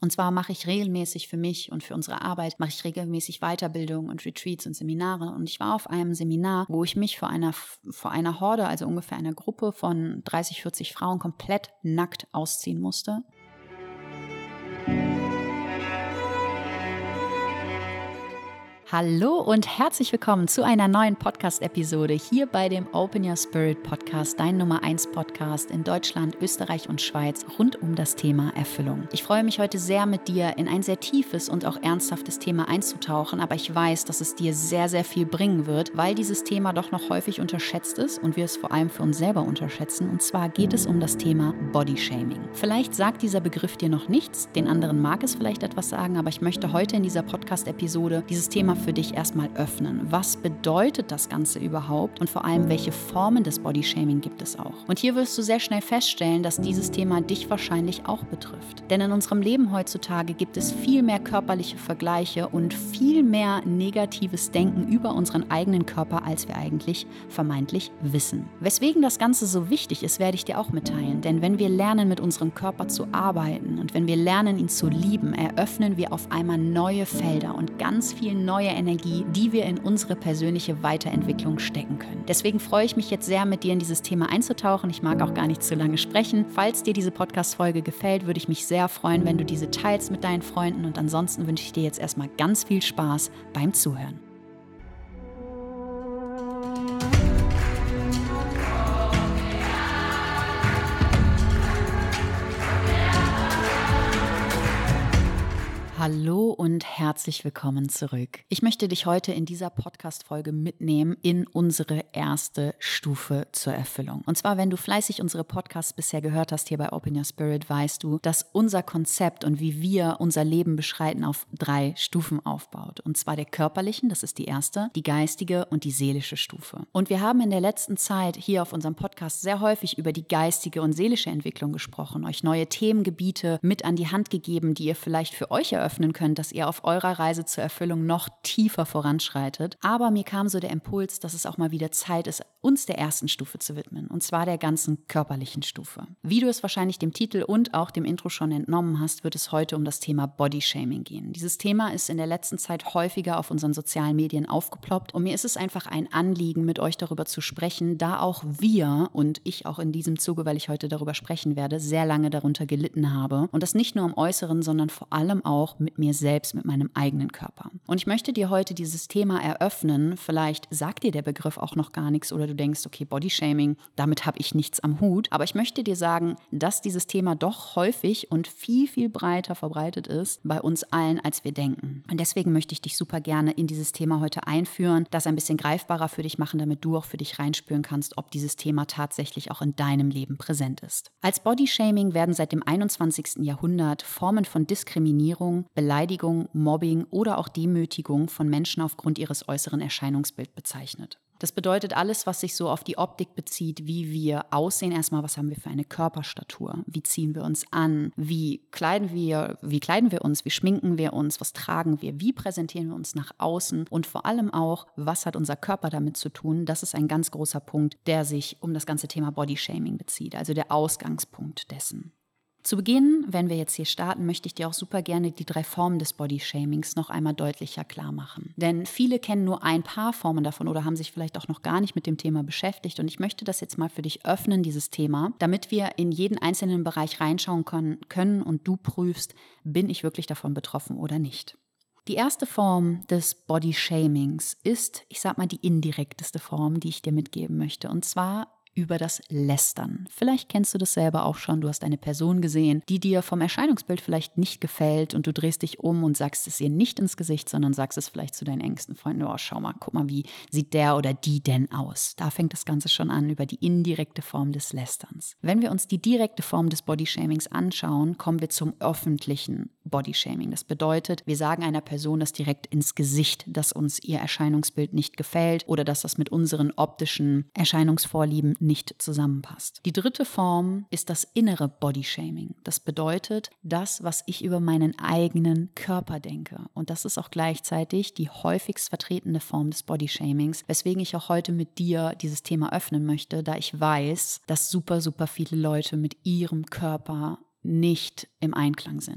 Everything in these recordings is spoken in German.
Und zwar mache ich regelmäßig für mich und für unsere Arbeit, mache ich regelmäßig Weiterbildung und Retreats und Seminare. Und ich war auf einem Seminar, wo ich mich vor einer Horde, also ungefähr einer Gruppe von 30, 40 Frauen komplett nackt ausziehen musste. Hallo und herzlich willkommen zu einer neuen Podcast-Episode hier bei dem Open Your Spirit Podcast, dein Nummer 1 Podcast in Deutschland, Österreich und Schweiz rund um das Thema Erfüllung. Ich freue mich heute sehr mit dir in ein sehr tiefes und auch ernsthaftes Thema einzutauchen, aber ich weiß, dass es dir sehr, sehr viel bringen wird, weil dieses Thema doch noch häufig unterschätzt ist und wir es vor allem für uns selber unterschätzen. Und zwar geht es um das Thema Bodyshaming. Vielleicht sagt dieser Begriff dir noch nichts, den anderen mag es vielleicht etwas sagen, aber ich möchte heute in dieser Podcast-Episode dieses Thema für dich erstmal öffnen. Was bedeutet das Ganze überhaupt und vor allem, welche Formen des Bodyshaming gibt es auch? Und hier wirst du sehr schnell feststellen, dass dieses Thema dich wahrscheinlich auch betrifft. Denn in unserem Leben heutzutage gibt es viel mehr körperliche Vergleiche und viel mehr negatives Denken über unseren eigenen Körper, als wir eigentlich vermeintlich wissen. Weswegen das Ganze so wichtig ist, werde ich dir auch mitteilen. Denn wenn wir lernen, mit unserem Körper zu arbeiten und wenn wir lernen, ihn zu lieben, eröffnen wir auf einmal neue Felder und ganz viel neue Energie, die wir in unsere persönliche Weiterentwicklung stecken können. Deswegen freue ich mich jetzt sehr, mit dir in dieses Thema einzutauchen. Ich mag auch gar nicht zu lange sprechen. Falls dir diese Podcast-Folge gefällt, würde ich mich sehr freuen, wenn du diese teilst mit deinen Freunden. Und ansonsten wünsche ich dir jetzt erstmal ganz viel Spaß beim Zuhören. Hallo und herzlich willkommen zurück. Ich möchte dich heute in dieser Podcast-Folge mitnehmen in unsere erste Stufe zur Erfüllung. Und zwar, wenn du fleißig unsere Podcasts bisher gehört hast hier bei Open Your Spirit, weißt du, dass unser Konzept und wie wir unser Leben beschreiten auf 3 Stufen aufbaut. Und zwar der körperlichen, das ist die erste, die geistige und die seelische Stufe. Und wir haben in der letzten Zeit hier auf unserem Podcast sehr häufig über die geistige und seelische Entwicklung gesprochen, euch neue Themengebiete mit an die Hand gegeben, die ihr vielleicht für euch eröffnen könnt, dass ihr auf eurer Reise zur Erfüllung noch tiefer voranschreitet. Aber mir kam so der Impuls, dass es auch mal wieder Zeit ist, uns der ersten Stufe zu widmen, und zwar der ganzen körperlichen Stufe. Wie du es wahrscheinlich dem Titel und auch dem Intro schon entnommen hast, wird es heute um das Thema Bodyshaming gehen. Dieses Thema ist in der letzten Zeit häufiger auf unseren sozialen Medien aufgeploppt und mir ist es einfach ein Anliegen, mit euch darüber zu sprechen, da auch wir und ich auch in diesem Zuge, weil ich heute darüber sprechen werde, sehr lange darunter gelitten habe und das nicht nur im Äußeren, sondern vor allem auch mit mir selbst, mit meinem eigenen Körper. Und ich möchte dir heute dieses Thema eröffnen. Vielleicht sagt dir der Begriff auch noch gar nichts oder du denkst, okay, Bodyshaming, damit habe ich nichts am Hut. Aber ich möchte dir sagen, dass dieses Thema doch häufig und viel, viel breiter verbreitet ist bei uns allen, als wir denken. Und deswegen möchte ich dich super gerne in dieses Thema heute einführen, das ein bisschen greifbarer für dich machen, damit du auch für dich reinspüren kannst, ob dieses Thema tatsächlich auch in deinem Leben präsent ist. Als Bodyshaming werden seit dem 21. Jahrhundert Formen von Diskriminierung, Beleidigung, Mobbing oder auch Demütigung von Menschen aufgrund ihres äußeren Erscheinungsbilds bezeichnet. Das bedeutet alles, was sich so auf die Optik bezieht, wie wir aussehen. Erstmal, was haben wir für eine Körperstatur? Wie ziehen wir uns an? Wie kleiden wir uns? Wie schminken wir uns? Was tragen wir? Wie präsentieren wir uns nach außen? Und vor allem auch, was hat unser Körper damit zu tun? Das ist ein ganz großer Punkt, der sich um das ganze Thema Bodyshaming bezieht, also der Ausgangspunkt dessen. Zu Beginn, wenn wir jetzt hier starten, möchte ich dir auch super gerne die 3 Formen des Bodyshamings noch einmal deutlicher klar machen. Denn viele kennen nur ein paar Formen davon oder haben sich vielleicht auch noch gar nicht mit dem Thema beschäftigt. Und ich möchte das jetzt mal für dich öffnen, dieses Thema, damit wir in jeden einzelnen Bereich reinschauen können und du prüfst, bin ich wirklich davon betroffen oder nicht. Die erste Form des Bodyshamings ist, ich sag mal, die indirekteste Form, die ich dir mitgeben möchte. Und zwar über das Lästern. Vielleicht kennst du das selber auch schon. Du hast eine Person gesehen, die dir vom Erscheinungsbild vielleicht nicht gefällt und du drehst dich um und sagst es ihr nicht ins Gesicht, sondern sagst es vielleicht zu deinen engsten Freunden. Oh, schau mal, guck mal, wie sieht der oder die denn aus? Da fängt das Ganze schon an über die indirekte Form des Lästerns. Wenn wir uns die direkte Form des Bodyshamings anschauen, kommen wir zum öffentlichen Bodyshaming. Das bedeutet, wir sagen einer Person das direkt ins Gesicht, dass uns ihr Erscheinungsbild nicht gefällt oder dass das mit unseren optischen Erscheinungsvorlieben nicht zusammenpasst. Die dritte Form ist das innere Bodyshaming. Das bedeutet, das, was ich über meinen eigenen Körper denke. Und das ist auch gleichzeitig die häufigst vertretene Form des Bodyshamings, weswegen ich auch heute mit dir dieses Thema öffnen möchte, da ich weiß, dass super, super viele Leute mit ihrem Körper nicht im Einklang sind.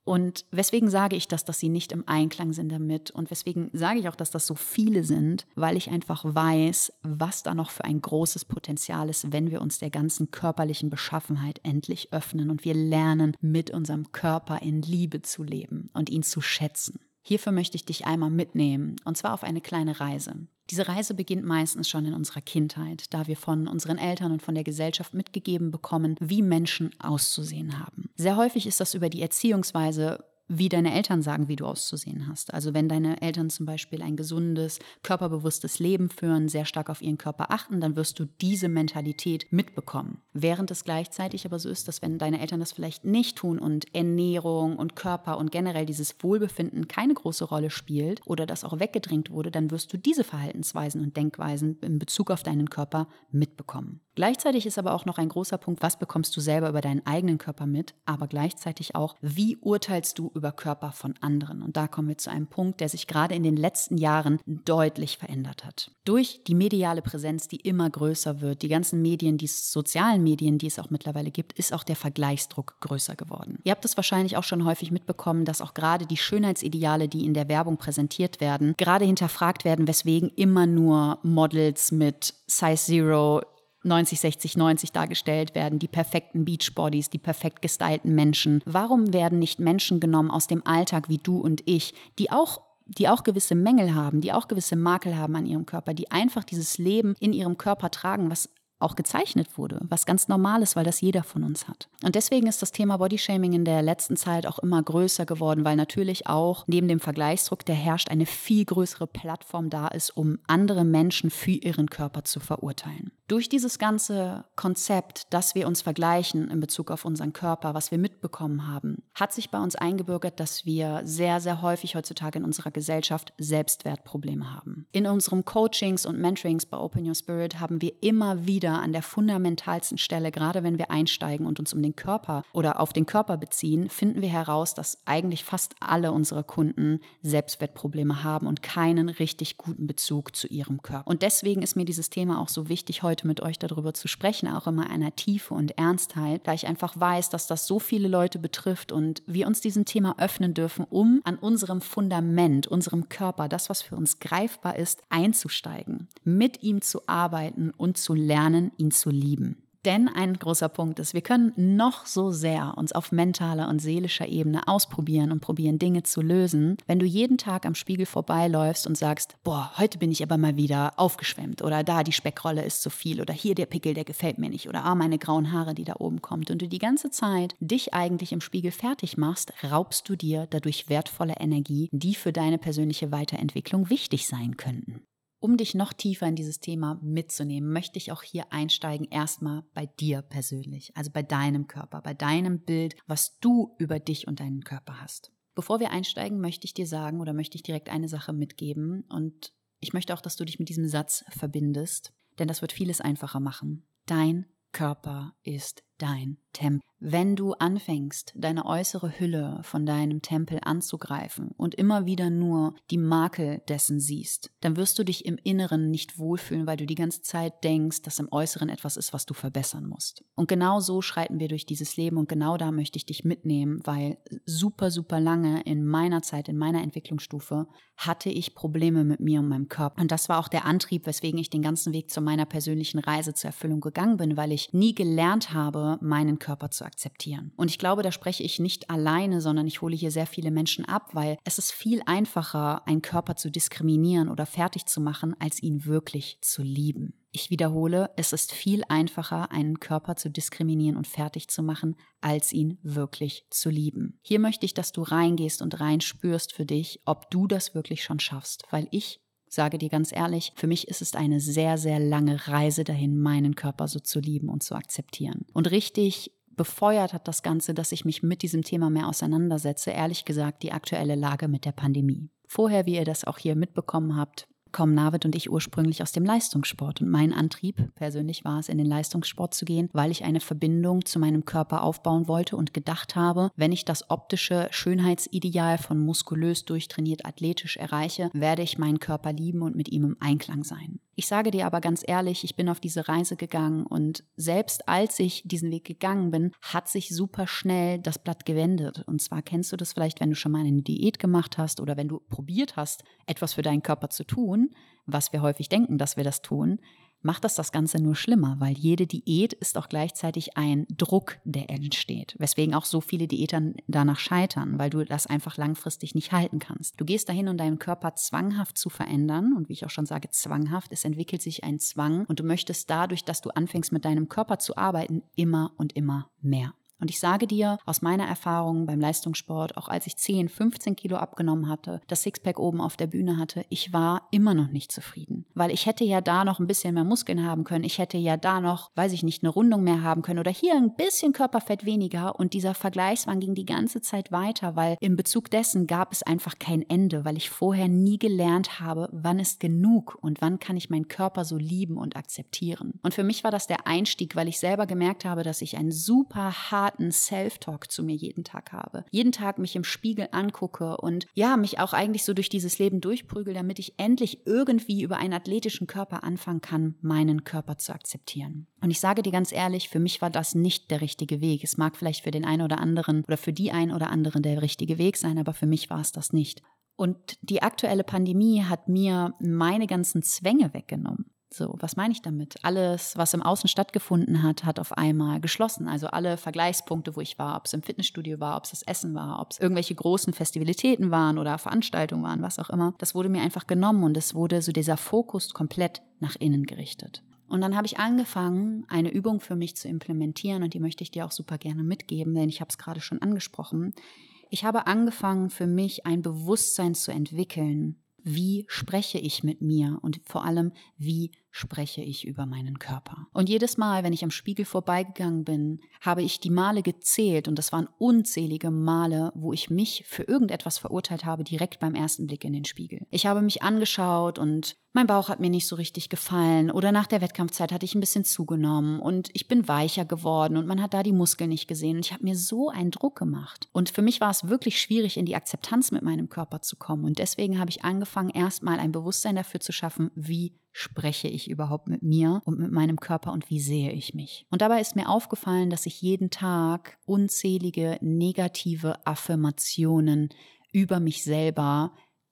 Und weswegen sage ich das, dass sie nicht im Einklang sind damit? Und weswegen sage ich auch, dass das so viele sind? Weil ich einfach weiß, was da noch für ein großes Potenzial ist, wenn wir uns der ganzen körperlichen Beschaffenheit endlich öffnen und wir lernen, mit unserem Körper in Liebe zu leben und ihn zu schätzen. Hierfür möchte ich dich einmal mitnehmen, und zwar auf eine kleine Reise. Diese Reise beginnt meistens schon in unserer Kindheit, da wir von unseren Eltern und von der Gesellschaft mitgegeben bekommen, wie Menschen auszusehen haben. Sehr häufig ist das über die Erziehungsweise, wie deine Eltern sagen, wie du auszusehen hast. Also wenn deine Eltern zum Beispiel ein gesundes, körperbewusstes Leben führen, sehr stark auf ihren Körper achten, dann wirst du diese Mentalität mitbekommen. Während es gleichzeitig aber so ist, dass wenn deine Eltern das vielleicht nicht tun und Ernährung und Körper und generell dieses Wohlbefinden keine große Rolle spielt oder das auch weggedrängt wurde, dann wirst du diese Verhaltensweisen und Denkweisen in Bezug auf deinen Körper mitbekommen. Gleichzeitig ist aber auch noch ein großer Punkt, was bekommst du selber über deinen eigenen Körper mit, aber gleichzeitig auch, wie urteilst du über Körper von anderen? Und da kommen wir zu einem Punkt, der sich gerade in den letzten Jahren deutlich verändert hat. Durch die mediale Präsenz, die immer größer wird, die ganzen Medien, die sozialen Medien, die es auch mittlerweile gibt, ist auch der Vergleichsdruck größer geworden. Ihr habt es wahrscheinlich auch schon häufig mitbekommen, dass auch gerade die Schönheitsideale, die in der Werbung präsentiert werden, gerade hinterfragt werden, weswegen immer nur Models mit Size Zero 90, 60, 90 dargestellt werden, die perfekten Beachbodies, die perfekt gestylten Menschen. Warum werden nicht Menschen genommen aus dem Alltag wie du und ich, die auch gewisse Mängel haben, die auch gewisse Makel haben an ihrem Körper, die einfach dieses Leben in ihrem Körper tragen, was auch gezeichnet wurde, was ganz normal ist, weil das jeder von uns hat. Und deswegen ist das Thema Bodyshaming in der letzten Zeit auch immer größer geworden, weil natürlich auch neben dem Vergleichsdruck, der herrscht, eine viel größere Plattform da ist, um andere Menschen für ihren Körper zu verurteilen. Durch dieses ganze Konzept, dass wir uns vergleichen in Bezug auf unseren Körper, was wir mitbekommen haben, hat sich bei uns eingebürgert, dass wir sehr, sehr häufig heutzutage in unserer Gesellschaft Selbstwertprobleme haben. In unseren Coachings und Mentorings bei Open Your Spirit haben wir immer wieder an der fundamentalsten Stelle, gerade wenn wir einsteigen und uns um den Körper oder auf den Körper beziehen, finden wir heraus, dass eigentlich fast alle unsere Kunden Selbstwertprobleme haben und keinen richtig guten Bezug zu ihrem Körper. Und deswegen ist mir dieses Thema auch so wichtig, heute mit euch darüber zu sprechen, auch in einer Tiefe und Ernstheit, da ich einfach weiß, dass das so viele Leute betrifft und wir uns diesem Thema öffnen dürfen, um an unserem Fundament, unserem Körper, das, was für uns greifbar ist, einzusteigen, mit ihm zu arbeiten und zu lernen, ihn zu lieben. Denn ein großer Punkt ist, wir können noch so sehr uns auf mentaler und seelischer Ebene ausprobieren und probieren, Dinge zu lösen. Wenn du jeden Tag am Spiegel vorbeiläufst und sagst, boah, heute bin ich aber mal wieder aufgeschwemmt oder da die Speckrolle ist zu viel oder hier der Pickel, der gefällt mir nicht oder meine grauen Haare, die da oben kommt und du die ganze Zeit dich eigentlich im Spiegel fertig machst, raubst du dir dadurch wertvolle Energie, die für deine persönliche Weiterentwicklung wichtig sein könnten. Um dich noch tiefer in dieses Thema mitzunehmen, möchte ich auch hier einsteigen, erstmal bei dir persönlich, also bei deinem Körper, bei deinem Bild, was du über dich und deinen Körper hast. Bevor wir einsteigen, möchte ich dir sagen oder möchte ich direkt eine Sache mitgeben und ich möchte auch, dass du dich mit diesem Satz verbindest, denn das wird vieles einfacher machen. Dein Körper ist dein Tempel. Wenn du anfängst, deine äußere Hülle von deinem Tempel anzugreifen und immer wieder nur die Makel dessen siehst, dann wirst du dich im Inneren nicht wohlfühlen, weil du die ganze Zeit denkst, dass im Äußeren etwas ist, was du verbessern musst. Und genau so schreiten wir durch dieses Leben und genau da möchte ich dich mitnehmen, weil super, super lange in meiner Zeit, in meiner Entwicklungsstufe, hatte ich Probleme mit mir und meinem Körper. Und das war auch der Antrieb, weswegen ich den ganzen Weg zu meiner persönlichen Reise zur Erfüllung gegangen bin, weil ich nie gelernt habe, meinen Körper zu akzeptieren. Und ich glaube, da spreche ich nicht alleine, sondern ich hole hier sehr viele Menschen ab, weil es ist viel einfacher, einen Körper zu diskriminieren oder fertig zu machen, als ihn wirklich zu lieben. Ich wiederhole, es ist viel einfacher, einen Körper zu diskriminieren und fertig zu machen, als ihn wirklich zu lieben. Hier möchte ich, dass du reingehst und reinspürst für dich, ob du das wirklich schon schaffst, weil ich sage dir ganz ehrlich, für mich ist es eine sehr, sehr lange Reise dahin, meinen Körper so zu lieben und zu akzeptieren. Und richtig befeuert hat das Ganze, dass ich mich mit diesem Thema mehr auseinandersetze, ehrlich gesagt die aktuelle Lage mit der Pandemie. Vorher, wie ihr das auch hier mitbekommen habt, kommen Navid und ich ursprünglich aus dem Leistungssport und mein Antrieb persönlich war es, in den Leistungssport zu gehen, weil ich eine Verbindung zu meinem Körper aufbauen wollte und gedacht habe, wenn ich das optische Schönheitsideal von muskulös, durchtrainiert, athletisch erreiche, werde ich meinen Körper lieben und mit ihm im Einklang sein. Ich sage dir aber ganz ehrlich, ich bin auf diese Reise gegangen und selbst als ich diesen Weg gegangen bin, hat sich super schnell das Blatt gewendet. Und zwar kennst du das vielleicht, wenn du schon mal eine Diät gemacht hast oder wenn du probiert hast, etwas für deinen Körper zu tun, was wir häufig denken, dass wir das tun, macht das Ganze nur schlimmer, weil jede Diät ist auch gleichzeitig ein Druck, der entsteht. Weswegen auch so viele Diäter danach scheitern, weil du das einfach langfristig nicht halten kannst. Du gehst dahin, um deinen Körper zwanghaft zu verändern. Und wie ich auch schon sage, zwanghaft, es entwickelt sich ein Zwang. Und du möchtest dadurch, dass du anfängst, mit deinem Körper zu arbeiten, immer und immer mehr. Und ich sage dir aus meiner Erfahrung beim Leistungssport, auch als ich 10, 15 Kilo abgenommen hatte, das Sixpack oben auf der Bühne hatte, ich war immer noch nicht zufrieden. Weil ich hätte ja da noch ein bisschen mehr Muskeln haben können, ich hätte ja da noch, weiß ich nicht, eine Rundung mehr haben können oder hier ein bisschen Körperfett weniger und dieser Vergleichswahn ging die ganze Zeit weiter, weil in Bezug dessen gab es einfach kein Ende, weil ich vorher nie gelernt habe, wann ist genug und wann kann ich meinen Körper so lieben und akzeptieren. Und für mich war das der Einstieg, weil ich selber gemerkt habe, dass ich einen super harten Self-Talk zu mir jeden Tag habe. Jeden Tag mich im Spiegel angucke und ja, mich auch eigentlich so durch dieses Leben durchprügel, damit ich endlich irgendwie über einen athletischen Körper anfangen kann, meinen Körper zu akzeptieren. Und ich sage dir ganz ehrlich, für mich war das nicht der richtige Weg. Es mag vielleicht für den einen oder anderen oder für die einen oder anderen der richtige Weg sein, aber für mich war es das nicht. Und die aktuelle Pandemie hat mir meine ganzen Zwänge weggenommen. So, was meine ich damit? Alles, was im Außen stattgefunden hat, hat auf einmal geschlossen. Also alle Vergleichspunkte, wo ich war, ob es im Fitnessstudio war, ob es das Essen war, ob es irgendwelche großen Festivalitäten waren oder Veranstaltungen waren, was auch immer. Das wurde mir einfach genommen und es wurde so dieser Fokus komplett nach innen gerichtet. Und dann habe ich angefangen, eine Übung für mich zu implementieren und die möchte ich dir auch super gerne mitgeben, denn ich habe es gerade schon angesprochen. Ich habe angefangen, für mich ein Bewusstsein zu entwickeln. Wie spreche ich mit mir und vor allem, wie spreche ich über meinen Körper? Und jedes Mal, wenn ich am Spiegel vorbeigegangen bin, habe ich die Male gezählt und das waren unzählige Male, wo ich mich für irgendetwas verurteilt habe, direkt beim ersten Blick in den Spiegel. Ich habe mich angeschaut und mein Bauch hat mir nicht so richtig gefallen oder nach der Wettkampfzeit hatte ich ein bisschen zugenommen und ich bin weicher geworden und man hat da die Muskeln nicht gesehen und ich habe mir so einen Druck gemacht. Und für mich war es wirklich schwierig, in die Akzeptanz mit meinem Körper zu kommen und deswegen habe ich angefangen, erstmal ein Bewusstsein dafür zu schaffen, wie spreche ich überhaupt mit mir und mit meinem Körper und wie sehe ich mich? Und dabei ist mir aufgefallen, dass ich jeden Tag unzählige negative Affirmationen über mich selber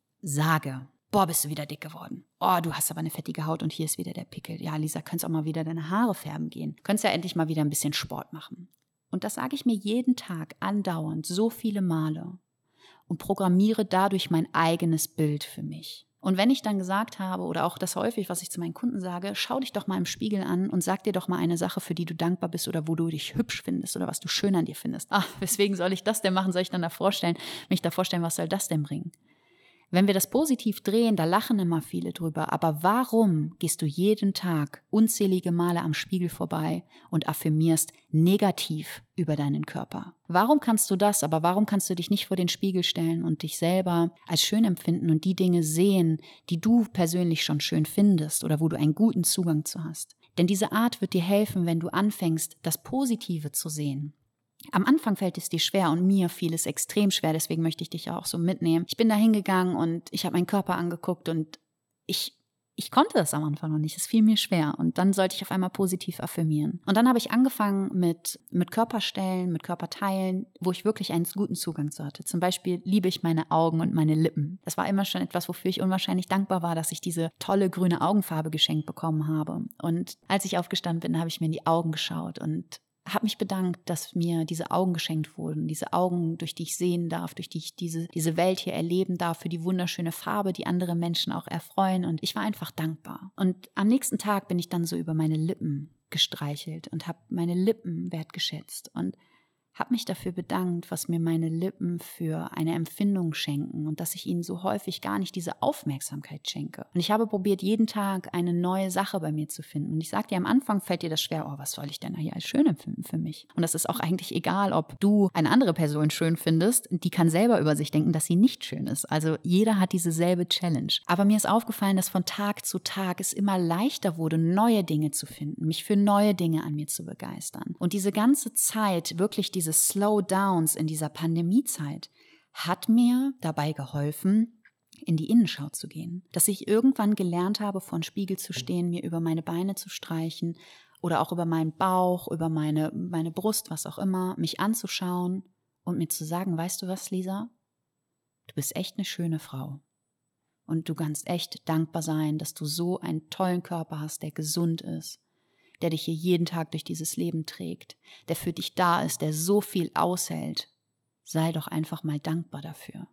sage. Boah, bist du wieder dick geworden. Oh, du hast aber eine fettige Haut und hier ist wieder der Pickel. Ja, Lisa, könntest auch mal wieder deine Haare färben gehen. Könntest ja endlich mal wieder ein bisschen Sport machen. Und das sage ich mir jeden Tag andauernd, so viele Male und programmiere dadurch mein eigenes Bild für mich. Und wenn ich dann gesagt habe, oder auch das häufig, was ich zu meinen Kunden sage, schau dich doch mal im Spiegel an und sag dir doch mal eine Sache, für die du dankbar bist oder wo du dich hübsch findest oder was du schön an dir findest. Ach, weswegen soll ich das denn machen? Soll ich dann mich da vorstellen, was soll das denn bringen? Wenn wir das positiv drehen, da lachen immer viele drüber. Aber warum gehst du jeden Tag unzählige Male am Spiegel vorbei und affirmierst negativ über deinen Körper? Warum kannst du das, aber warum kannst du dich nicht vor den Spiegel stellen und dich selber als schön empfinden und die Dinge sehen, die du persönlich schon schön findest oder wo du einen guten Zugang zu hast? Denn diese Art wird dir helfen, wenn du anfängst, das Positive zu sehen. Am Anfang fällt es dir schwer und mir fiel es extrem schwer, deswegen möchte ich dich ja auch so mitnehmen. Ich bin da hingegangen und ich habe meinen Körper angeguckt und ich konnte das am Anfang noch nicht, es fiel mir schwer und dann sollte ich auf einmal positiv affirmieren. Und dann habe ich angefangen mit Körperstellen, mit Körperteilen, wo ich wirklich einen guten Zugang zu hatte. Zum Beispiel liebe ich meine Augen und meine Lippen. Das war immer schon etwas, wofür ich unwahrscheinlich dankbar war, dass ich diese tolle grüne Augenfarbe geschenkt bekommen habe. Und als ich aufgestanden bin, habe ich mir in die Augen geschaut und habe mich bedankt, dass mir diese Augen geschenkt wurden, diese Augen, durch die ich sehen darf, durch die ich diese Welt hier erleben darf, für die wunderschöne Farbe, die andere Menschen auch erfreuen und ich war einfach dankbar. Und am nächsten Tag bin ich dann so über meine Lippen gestreichelt und habe meine Lippen wertgeschätzt und habe mich dafür bedankt, was mir meine Lippen für eine Empfindung schenken und dass ich ihnen so häufig gar nicht diese Aufmerksamkeit schenke. Und ich habe probiert, jeden Tag eine neue Sache bei mir zu finden. Und ich sage dir, am Anfang fällt dir das schwer, oh, was soll ich denn hier als schön empfinden für mich? Und das ist auch eigentlich egal, ob du eine andere Person schön findest, die kann selber über sich denken, dass sie nicht schön ist. Also jeder hat diese selbe Challenge. Aber mir ist aufgefallen, dass von Tag zu Tag es immer leichter wurde, neue Dinge zu finden, mich für neue Dinge an mir zu begeistern. Und diese ganze Zeit, wirklich diese Slowdowns in dieser Pandemiezeit, hat mir dabei geholfen, in die Innenschau zu gehen. Dass ich irgendwann gelernt habe, vor dem Spiegel zu stehen, mir über meine Beine zu streichen oder auch über meinen Bauch, über meine Brust, was auch immer, mich anzuschauen und mir zu sagen, weißt du was, Lisa? Du bist echt eine schöne Frau. Und du kannst echt dankbar sein, dass du so einen tollen Körper hast, der gesund ist, der dich hier jeden Tag durch dieses Leben trägt, der für dich da ist, der so viel aushält. Sei doch einfach mal dankbar dafür.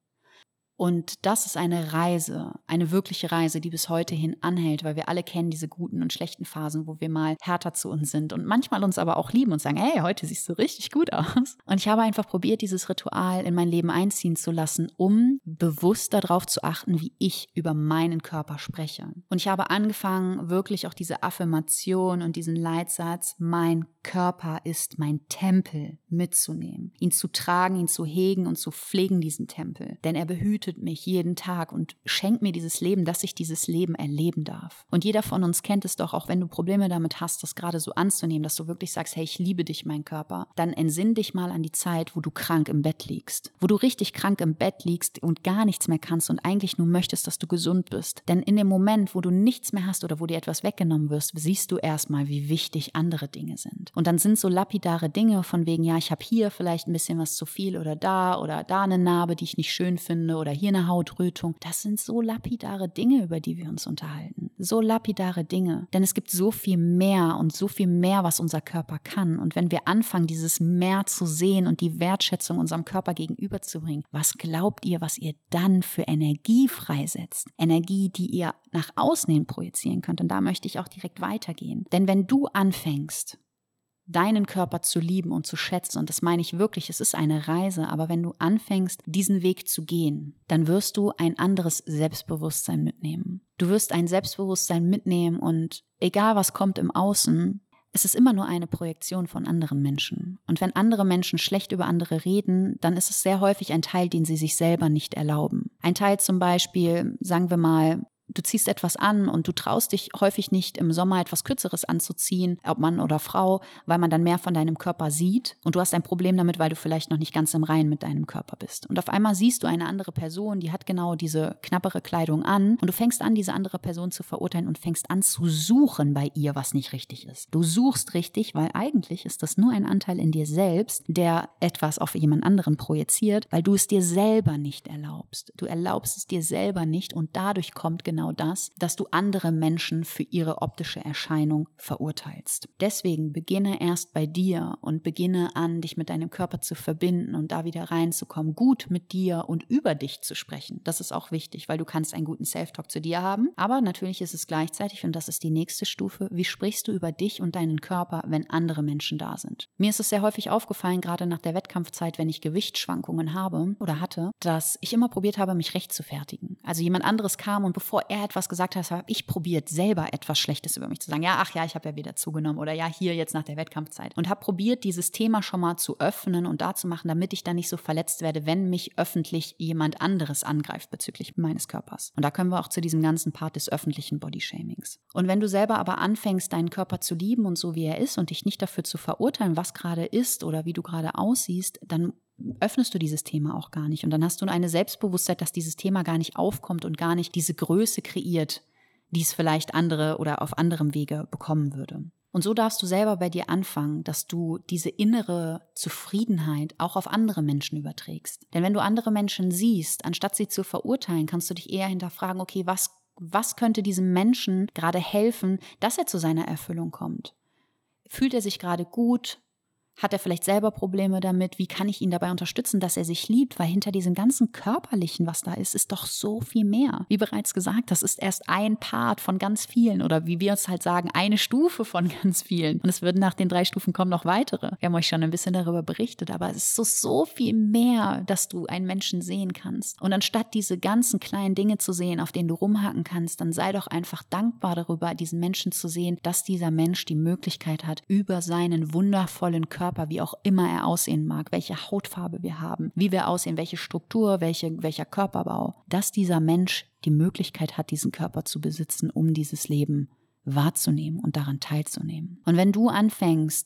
Und das ist eine Reise, eine wirkliche Reise, die bis heute hin anhält, weil wir alle kennen diese guten und schlechten Phasen, wo wir mal härter zu uns sind und manchmal uns aber auch lieben und sagen, hey, heute siehst du richtig gut aus. Und ich habe einfach probiert, dieses Ritual in mein Leben einziehen zu lassen, um bewusst darauf zu achten, wie ich über meinen Körper spreche. Und ich habe angefangen, wirklich auch diese Affirmation und diesen Leitsatz, mein Körper ist mein Tempel, mitzunehmen, ihn zu tragen, ihn zu hegen und zu pflegen, diesen Tempel. Denn er behütet mich jeden Tag und schenkt mir dieses Leben, dass ich dieses Leben erleben darf. Und jeder von uns kennt es doch, auch wenn du Probleme damit hast, das gerade so anzunehmen, dass du wirklich sagst, hey, ich liebe dich, mein Körper, dann entsinn dich mal an die Zeit, wo du krank im Bett liegst. Wo du richtig krank im Bett liegst und gar nichts mehr kannst und eigentlich nur möchtest, dass du gesund bist. Denn in dem Moment, wo du nichts mehr hast oder wo dir etwas weggenommen wirst, siehst du erstmal, wie wichtig andere Dinge sind. Und dann sind so lapidare Dinge von wegen, ja, ich habe hier vielleicht ein bisschen was zu viel oder da eine Narbe, die ich nicht schön finde oder hier eine Hautrötung. Das sind so lapidare Dinge, über die wir uns unterhalten. So lapidare Dinge. Denn es gibt so viel mehr und so viel mehr, was unser Körper kann. Und wenn wir anfangen, dieses Mehr zu sehen und die Wertschätzung unserem Körper gegenüberzubringen, was glaubt ihr, was ihr dann für Energie freisetzt? Energie, die ihr nach außen hin projizieren könnt. Und da möchte ich auch direkt weitergehen. Denn wenn du anfängst, deinen Körper zu lieben und zu schätzen, und das meine ich wirklich, es ist eine Reise, aber wenn du anfängst, diesen Weg zu gehen, dann wirst du ein anderes Selbstbewusstsein mitnehmen. Du wirst ein Selbstbewusstsein mitnehmen und egal was kommt im Außen, es ist immer nur eine Projektion von anderen Menschen. Und wenn andere Menschen schlecht über andere reden, dann ist es sehr häufig ein Teil, den sie sich selber nicht erlauben. Ein Teil zum Beispiel, sagen wir mal, du ziehst etwas an und du traust dich häufig nicht, im Sommer etwas Kürzeres anzuziehen, ob Mann oder Frau, weil man dann mehr von deinem Körper sieht und du hast ein Problem damit, weil du vielleicht noch nicht ganz im Reinen mit deinem Körper bist. Und auf einmal siehst du eine andere Person, die hat genau diese knappere Kleidung an und du fängst an, diese andere Person zu verurteilen und fängst an zu suchen bei ihr, was nicht richtig ist. Du suchst richtig, weil eigentlich ist das nur ein Anteil in dir selbst, der etwas auf jemand anderen projiziert, weil du es dir selber nicht erlaubst. Du erlaubst es dir selber nicht und dadurch kommt genau das, dass du andere Menschen für ihre optische Erscheinung verurteilst. Deswegen beginne erst bei dir und beginne an, dich mit deinem Körper zu verbinden und da wieder reinzukommen, gut mit dir und über dich zu sprechen. Das ist auch wichtig, weil du kannst einen guten Self-Talk zu dir haben, aber natürlich ist es gleichzeitig, und das ist die nächste Stufe, wie sprichst du über dich und deinen Körper, wenn andere Menschen da sind. Mir ist es sehr häufig aufgefallen, gerade nach der Wettkampfzeit, wenn ich Gewichtsschwankungen habe oder hatte, dass ich immer probiert habe, mich rechtfertigen. Also jemand anderes kam und bevor er etwas gesagt hat, habe ich probiert, selber etwas Schlechtes über mich zu sagen. Ja, ach ja, ich habe ja wieder zugenommen oder ja, hier jetzt nach der Wettkampfzeit. Und habe probiert, dieses Thema schon mal zu öffnen und da zu machen, damit ich dann nicht so verletzt werde, wenn mich öffentlich jemand anderes angreift bezüglich meines Körpers. Und da können wir auch zu diesem ganzen Part des öffentlichen Bodyshamings. Und wenn du selber aber anfängst, deinen Körper zu lieben und so wie er ist und dich nicht dafür zu verurteilen, was gerade ist oder wie du gerade aussiehst, dann öffnest du dieses Thema auch gar nicht. Und dann hast du eine Selbstbewusstheit, dass dieses Thema gar nicht aufkommt und gar nicht diese Größe kreiert, die es vielleicht andere oder auf anderem Wege bekommen würde. Und so darfst du selber bei dir anfangen, dass du diese innere Zufriedenheit auch auf andere Menschen überträgst. Denn wenn du andere Menschen siehst, anstatt sie zu verurteilen, kannst du dich eher hinterfragen, okay, was könnte diesem Menschen gerade helfen, dass er zu seiner Erfüllung kommt? Fühlt er sich gerade gut? Hat er vielleicht selber Probleme damit? Wie kann ich ihn dabei unterstützen, dass er sich liebt? Weil hinter diesem ganzen Körperlichen, was da ist doch so viel mehr. Wie bereits gesagt, das ist erst ein Part von ganz vielen oder wie wir uns halt sagen, eine Stufe von ganz vielen. Und es würden nach den 3 Stufen kommen noch weitere. Wir haben euch schon ein bisschen darüber berichtet, aber es ist so viel mehr, dass du einen Menschen sehen kannst. Und anstatt diese ganzen kleinen Dinge zu sehen, auf denen du rumhacken kannst, dann sei doch einfach dankbar darüber, diesen Menschen zu sehen, dass dieser Mensch die Möglichkeit hat, über seinen wundervollen Körper, wie auch immer er aussehen mag, welche Hautfarbe wir haben, wie wir aussehen, welche Struktur, welcher Körperbau, dass dieser Mensch die Möglichkeit hat, diesen Körper zu besitzen, um dieses Leben wahrzunehmen und daran teilzunehmen. Und wenn du anfängst,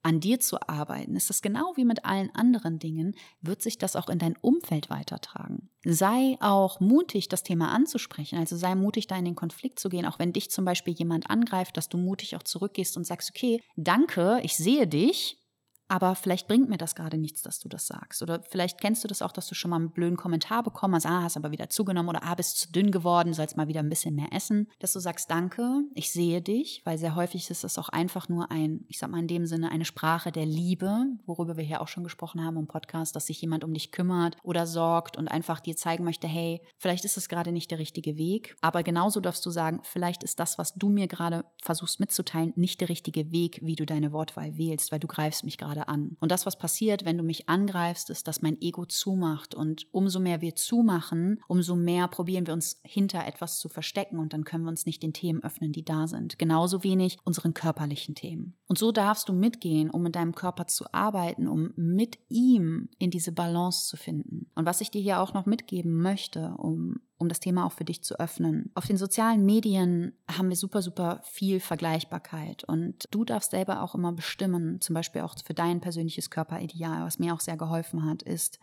an dir zu arbeiten, ist das genau wie mit allen anderen Dingen, wird sich das auch in dein Umfeld weitertragen. Sei auch mutig, das Thema anzusprechen, also sei mutig, da in den Konflikt zu gehen, auch wenn dich zum Beispiel jemand angreift, dass du mutig auch zurückgehst und sagst, okay, danke, ich sehe dich, aber vielleicht bringt mir das gerade nichts, dass du das sagst. Oder vielleicht kennst du das auch, dass du schon mal einen blöden Kommentar bekommen hast, hast aber wieder zugenommen oder bist zu dünn geworden, sollst mal wieder ein bisschen mehr essen. Dass du sagst, danke, ich sehe dich, weil sehr häufig ist das auch einfach nur ich sag mal in dem Sinne, eine Sprache der Liebe, worüber wir hier auch schon gesprochen haben im Podcast, dass sich jemand um dich kümmert oder sorgt und einfach dir zeigen möchte, hey, vielleicht ist es gerade nicht der richtige Weg, aber genauso darfst du sagen, vielleicht ist das, was du mir gerade versuchst mitzuteilen, nicht der richtige Weg, wie du deine Wortwahl wählst, weil du greifst mich gerade an. Und das, was passiert, wenn du mich angreifst, ist, dass mein Ego zumacht. Und umso mehr wir zumachen, umso mehr probieren wir uns hinter etwas zu verstecken. Und dann können wir uns nicht den Themen öffnen, die da sind. Genauso wenig unseren körperlichen Themen. Und so darfst du mitgehen, um mit deinem Körper zu arbeiten, um mit ihm in diese Balance zu finden. Und was ich dir hier auch noch mitgeben möchte, um das Thema auch für dich zu öffnen. Auf den sozialen Medien haben wir super, super viel Vergleichbarkeit und du darfst selber auch immer bestimmen, zum Beispiel auch für dein persönliches Körperideal, was mir auch sehr geholfen hat, ist,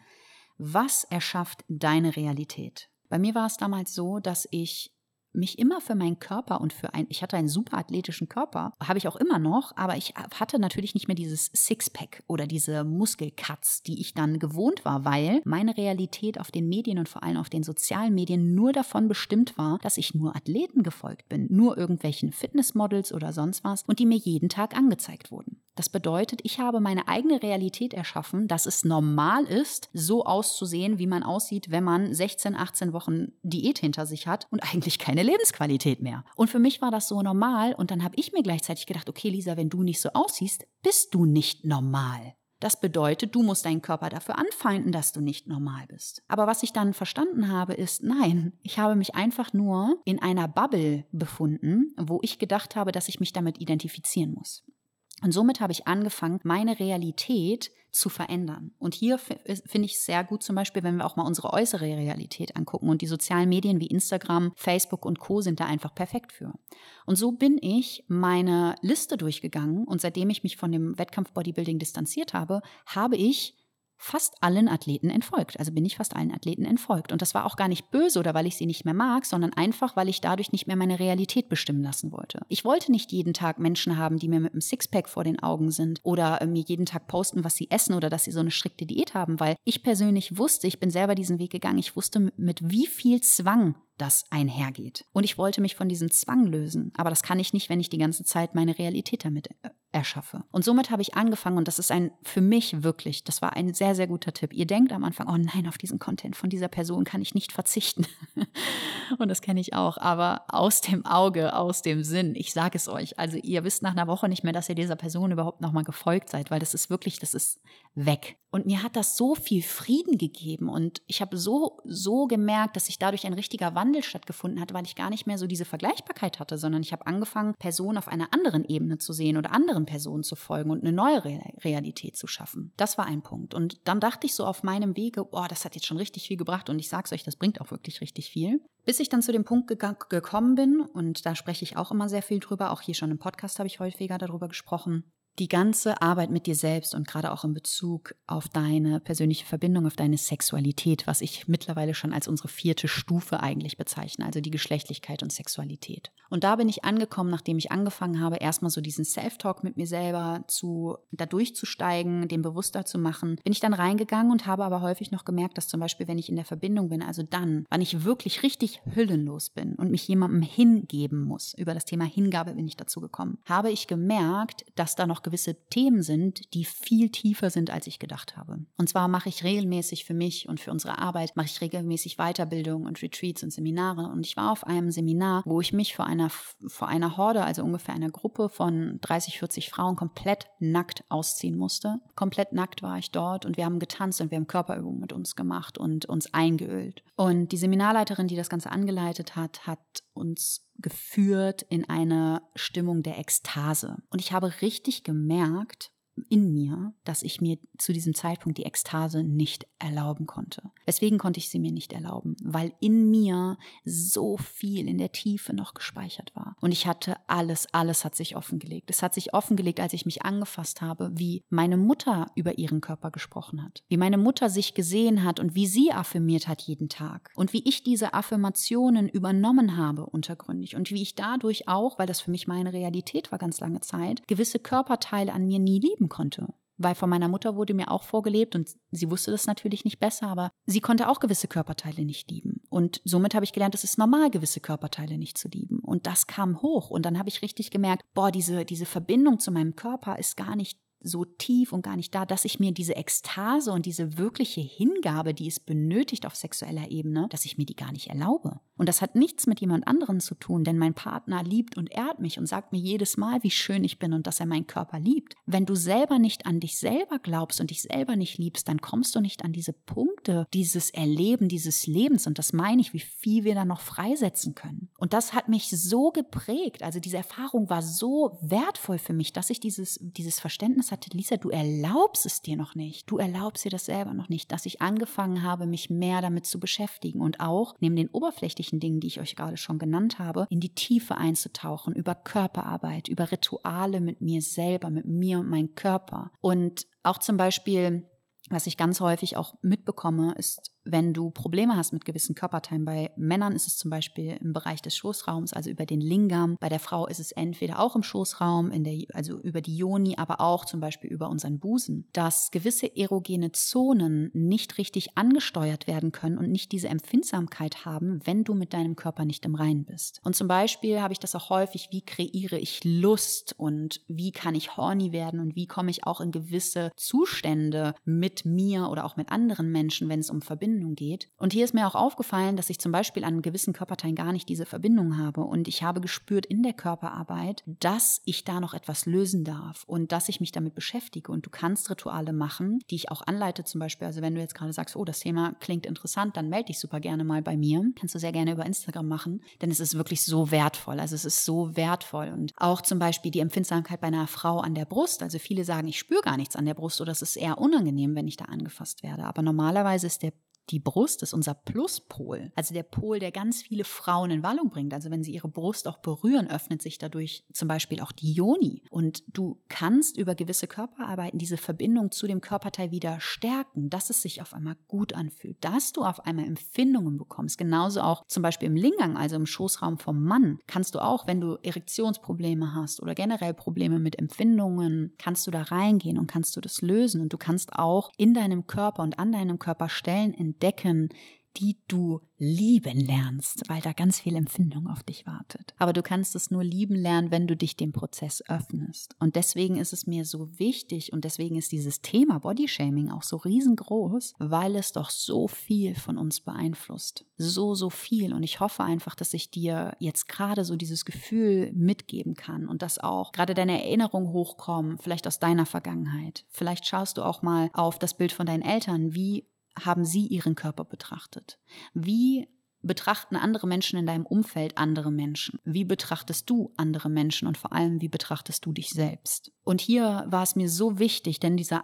was erschafft deine Realität? Bei mir war es damals so, dass ich mich immer für meinen Körper und ich hatte einen super athletischen Körper, habe ich auch immer noch, aber ich hatte natürlich nicht mehr dieses Sixpack oder diese Muskelcuts, die ich dann gewohnt war, weil meine Realität auf den Medien und vor allem auf den sozialen Medien nur davon bestimmt war, dass ich nur Athleten gefolgt bin, nur irgendwelchen Fitnessmodels oder sonst was und die mir jeden Tag angezeigt wurden. Das bedeutet, ich habe meine eigene Realität erschaffen, dass es normal ist, so auszusehen, wie man aussieht, wenn man 16, 18 Wochen Diät hinter sich hat und eigentlich keine Lebensqualität mehr. Und für mich war das so normal und dann habe ich mir gleichzeitig gedacht, okay Lisa, wenn du nicht so aussiehst, bist du nicht normal. Das bedeutet, du musst deinen Körper dafür anfeinden, dass du nicht normal bist. Aber was ich dann verstanden habe, ist, nein, ich habe mich einfach nur in einer Bubble befunden, wo ich gedacht habe, dass ich mich damit identifizieren muss. Und somit habe ich angefangen, meine Realität zu verändern. Und hier finde ich es sehr gut, zum Beispiel, wenn wir auch mal unsere äußere Realität angucken. Und die sozialen Medien wie Instagram, Facebook und Co. sind da einfach perfekt für. Und so bin ich meine Liste durchgegangen. Und seitdem ich mich von dem Wettkampf-Bodybuilding distanziert habe, habe ich fast allen Athleten entfolgt. Also bin ich fast allen Athleten entfolgt. Und das war auch gar nicht böse oder weil ich sie nicht mehr mag, sondern einfach, weil ich dadurch nicht mehr meine Realität bestimmen lassen wollte. Ich wollte nicht jeden Tag Menschen haben, die mir mit einem Sixpack vor den Augen sind oder mir jeden Tag posten, was sie essen oder dass sie so eine strikte Diät haben, weil ich persönlich wusste, ich bin selber diesen Weg gegangen, ich wusste, mit wie viel Zwang das einhergeht. Und ich wollte mich von diesem Zwang lösen. Aber das kann ich nicht, wenn ich die ganze Zeit meine Realität damit erschaffe. Und somit habe ich angefangen, und das ist für mich wirklich, das war ein sehr, sehr guter Tipp. Ihr denkt am Anfang, oh nein, auf diesen Content von dieser Person kann ich nicht verzichten. Und das kenne ich auch. Aber aus dem Auge, aus dem Sinn, ich sage es euch. Also ihr wisst nach einer Woche nicht mehr, dass ihr dieser Person überhaupt nochmal gefolgt seid, weil das ist weg. Und mir hat das so viel Frieden gegeben und ich habe so gemerkt, dass sich dadurch ein richtiger Wandel stattgefunden hat, weil ich gar nicht mehr so diese Vergleichbarkeit hatte, sondern ich habe angefangen, Personen auf einer anderen Ebene zu sehen oder anderen Personen zu folgen und eine neue Realität zu schaffen. Das war ein Punkt. Und dann dachte ich so auf meinem Wege, das hat jetzt schon richtig viel gebracht und ich sag's euch, das bringt auch wirklich richtig viel. Bis ich dann zu dem Punkt gekommen bin, und da spreche ich auch immer sehr viel drüber, auch hier schon im Podcast habe ich häufiger darüber gesprochen, die ganze Arbeit mit dir selbst und gerade auch in Bezug auf deine persönliche Verbindung, auf deine Sexualität, was ich mittlerweile schon als unsere 4. Stufe eigentlich bezeichne, also die Geschlechtlichkeit und Sexualität. Und da bin ich angekommen, nachdem ich angefangen habe, erstmal so diesen Self-Talk mit mir selber da durchzusteigen, den bewusster zu machen, bin ich dann reingegangen und habe aber häufig noch gemerkt, dass zum Beispiel, wenn ich in der Verbindung bin, also dann, wann ich wirklich richtig hüllenlos bin und mich jemandem hingeben muss, über das Thema Hingabe bin ich dazu gekommen, habe ich gemerkt, dass da noch gewisse Themen sind, die viel tiefer sind, als ich gedacht habe. Und zwar mache ich regelmäßig für mich und für unsere Arbeit, mache ich regelmäßig Weiterbildung und Retreats und Seminare. Und ich war auf einem Seminar, wo ich mich vor einer Horde, also ungefähr einer Gruppe von 30, 40 Frauen komplett nackt ausziehen musste. Komplett nackt war ich dort und wir haben getanzt und wir haben Körperübungen mit uns gemacht und uns eingeölt. Und die Seminarleiterin, die das Ganze angeleitet hat, hat uns geführt in eine Stimmung der Ekstase. Und ich habe richtig gemerkt, in mir, dass ich mir zu diesem Zeitpunkt die Ekstase nicht erlauben konnte. Weswegen konnte ich sie mir nicht erlauben? Weil in mir so viel in der Tiefe noch gespeichert war. Und ich hatte alles hat sich offengelegt. Es hat sich offengelegt, als ich mich angefasst habe, wie meine Mutter über ihren Körper gesprochen hat. Wie meine Mutter sich gesehen hat und wie sie affirmiert hat jeden Tag. Und wie ich diese Affirmationen übernommen habe untergründig. Und wie ich dadurch auch, weil das für mich meine Realität war ganz lange Zeit, gewisse Körperteile an mir nie lieben konnte. Weil von meiner Mutter wurde mir auch vorgelebt und sie wusste das natürlich nicht besser, aber sie konnte auch gewisse Körperteile nicht lieben. Und somit habe ich gelernt, es ist normal, gewisse Körperteile nicht zu lieben. Und das kam hoch und dann habe ich richtig gemerkt, diese Verbindung zu meinem Körper ist gar nicht so tief und gar nicht da, dass ich mir diese Ekstase und diese wirkliche Hingabe, die es benötigt auf sexueller Ebene, dass ich mir die gar nicht erlaube. Und das hat nichts mit jemand anderem zu tun, denn mein Partner liebt und ehrt mich und sagt mir jedes Mal, wie schön ich bin und dass er meinen Körper liebt. Wenn du selber nicht an dich selber glaubst und dich selber nicht liebst, dann kommst du nicht an diese Punkte, dieses Erleben, dieses Lebens. Und das meine ich, wie viel wir da noch freisetzen können. Und das hat mich so geprägt. Also diese Erfahrung war so wertvoll für mich, dass ich dieses Verständnis hatte, Lisa, du erlaubst es dir noch nicht. Du erlaubst dir das selber noch nicht, dass ich angefangen habe, mich mehr damit zu beschäftigen und auch neben den oberflächlichen Dingen, die ich euch gerade schon genannt habe, in die Tiefe einzutauchen, über Körperarbeit, über Rituale mit mir selber, mit mir und meinem Körper. Und auch zum Beispiel, was ich ganz häufig auch mitbekomme, ist, wenn du Probleme hast mit gewissen Körperteilen. Bei Männern ist es zum Beispiel im Bereich des Schoßraums, also über den Lingam. Bei der Frau ist es entweder auch im Schoßraum, also über die Yoni, aber auch zum Beispiel über unseren Busen, dass gewisse erogene Zonen nicht richtig angesteuert werden können und nicht diese Empfindsamkeit haben, wenn du mit deinem Körper nicht im Reinen bist. Und zum Beispiel habe ich das auch häufig, wie kreiere ich Lust und wie kann ich horny werden und wie komme ich auch in gewisse Zustände mit mir oder auch mit anderen Menschen, wenn es um Verbindung geht. Und hier ist mir auch aufgefallen, dass ich zum Beispiel an gewissen Körperteilen gar nicht diese Verbindung habe. Und ich habe gespürt in der Körperarbeit, dass ich da noch etwas lösen darf und dass ich mich damit beschäftige. Und du kannst Rituale machen, die ich auch anleite zum Beispiel. Also wenn du jetzt gerade sagst, oh, das Thema klingt interessant, dann melde dich super gerne mal bei mir. Kannst du sehr gerne über Instagram machen, denn es ist wirklich so wertvoll. Also es ist so wertvoll. Und auch zum Beispiel die Empfindsamkeit bei einer Frau an der Brust. Also viele sagen, ich spüre gar nichts an der Brust oder es ist eher unangenehm, wenn ich da angefasst werde. Aber normalerweise ist die Brust ist unser Pluspol, also der Pol, der ganz viele Frauen in Wallung bringt. Also wenn sie ihre Brust auch berühren, öffnet sich dadurch zum Beispiel auch die Yoni. Und du kannst über gewisse Körperarbeiten diese Verbindung zu dem Körperteil wieder stärken, dass es sich auf einmal gut anfühlt, dass du auf einmal Empfindungen bekommst. Genauso auch zum Beispiel im Lingam, also im Schoßraum vom Mann, kannst du auch, wenn du Erektionsprobleme hast oder generell Probleme mit Empfindungen, kannst du da reingehen und kannst du das lösen. Und du kannst auch in deinem Körper und an deinem Körper Stellen entdecken, die du lieben lernst, weil da ganz viel Empfindung auf dich wartet. Aber du kannst es nur lieben lernen, wenn du dich dem Prozess öffnest. Und deswegen ist es mir so wichtig und deswegen ist dieses Thema Bodyshaming auch so riesengroß, weil es doch so viel von uns beeinflusst. So viel. Und ich hoffe einfach, dass ich dir jetzt gerade so dieses Gefühl mitgeben kann und dass auch gerade deine Erinnerungen hochkommen, vielleicht aus deiner Vergangenheit. Vielleicht schaust du auch mal auf das Bild von deinen Eltern, wie haben sie ihren Körper betrachtet? Wie betrachten andere Menschen in deinem Umfeld andere Menschen? Wie betrachtest du andere Menschen und vor allem, wie betrachtest du dich selbst? Und hier war es mir so wichtig, denn diese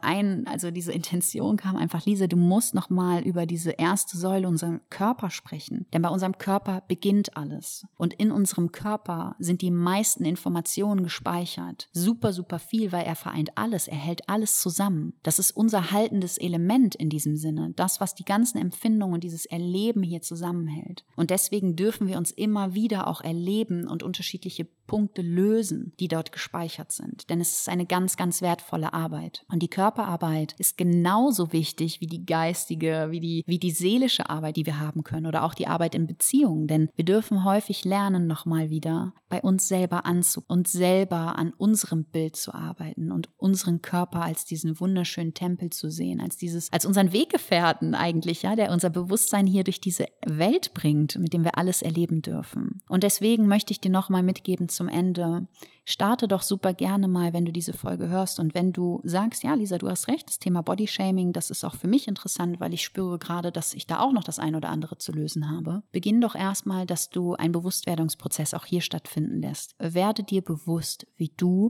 Intention kam einfach, Lisa, du musst nochmal über diese erste Säule, unseren Körper sprechen. Denn bei unserem Körper beginnt alles. Und in unserem Körper sind die meisten Informationen gespeichert. Super viel, weil er vereint alles, er hält alles zusammen. Das ist unser haltendes Element in diesem Sinne. Das, was die ganzen Empfindungen und dieses Erleben hier zusammenhält. Und deswegen dürfen wir uns immer wieder auch erleben und unterschiedliche Punkte lösen, die dort gespeichert sind. Denn es ist eine ganz wertvolle Arbeit. Und die Körperarbeit ist genauso wichtig wie die geistige, wie die seelische Arbeit, die wir haben können oder auch die Arbeit in Beziehungen. Denn wir dürfen häufig lernen, nochmal wieder bei uns selber uns selber an unserem Bild zu arbeiten und unseren Körper als diesen wunderschönen Tempel zu sehen, als unseren Weggefährten eigentlich, ja, der unser Bewusstsein hier durch diese Welt bringt, mit dem wir alles erleben dürfen. Und deswegen möchte ich dir nochmal mitgeben zum Ende, starte doch super gerne mal, wenn du diese Folge hörst und wenn du sagst, ja Lisa, du hast recht, das Thema Bodyshaming, das ist auch für mich interessant, weil ich spüre gerade, dass ich da auch noch das ein oder andere zu lösen habe. Beginn doch erstmal, dass du einen Bewusstwerdungsprozess auch hier stattfinden lässt. Werde dir bewusst, wie du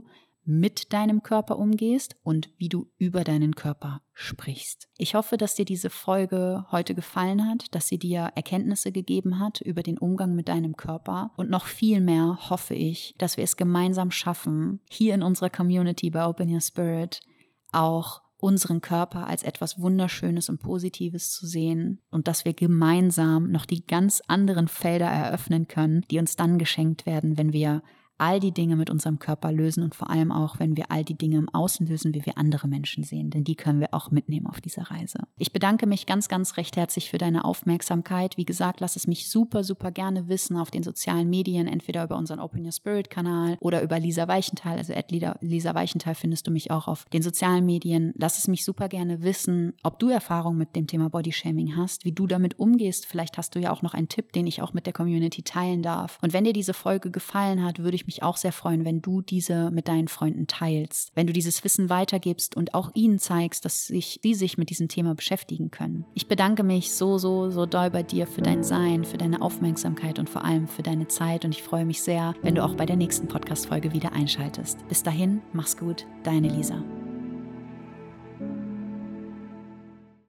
mit deinem Körper umgehst und wie du über deinen Körper sprichst. Ich hoffe, dass dir diese Folge heute gefallen hat, dass sie dir Erkenntnisse gegeben hat über den Umgang mit deinem Körper und noch viel mehr hoffe ich, dass wir es gemeinsam schaffen, hier in unserer Community bei Open Your Spirit auch unseren Körper als etwas Wunderschönes und Positives zu sehen und dass wir gemeinsam noch die ganz anderen Felder eröffnen können, die uns dann geschenkt werden, wenn wir all die Dinge mit unserem Körper lösen und vor allem auch, wenn wir all die Dinge im Außen lösen, wie wir andere Menschen sehen, denn die können wir auch mitnehmen auf dieser Reise. Ich bedanke mich ganz, ganz recht herzlich für deine Aufmerksamkeit. Wie gesagt, lass es mich super, super gerne wissen auf den sozialen Medien, entweder über unseren Open Your Spirit Kanal oder über Lisa Weichenthal, also @Lisa Weichenthal findest du mich auch auf den sozialen Medien. Lass es mich super gerne wissen, ob du Erfahrung mit dem Thema Bodyshaming hast, wie du damit umgehst. Vielleicht hast du ja auch noch einen Tipp, den ich auch mit der Community teilen darf. Und wenn dir diese Folge gefallen hat, würde ich mich auch sehr freuen, wenn du diese mit deinen Freunden teilst, wenn du dieses Wissen weitergibst und auch ihnen zeigst, dass sie sich mit diesem Thema beschäftigen können. Ich bedanke mich so doll bei dir für dein Sein, für deine Aufmerksamkeit und vor allem für deine Zeit und ich freue mich sehr, wenn du auch bei der nächsten Podcast-Folge wieder einschaltest. Bis dahin, mach's gut, deine Lisa.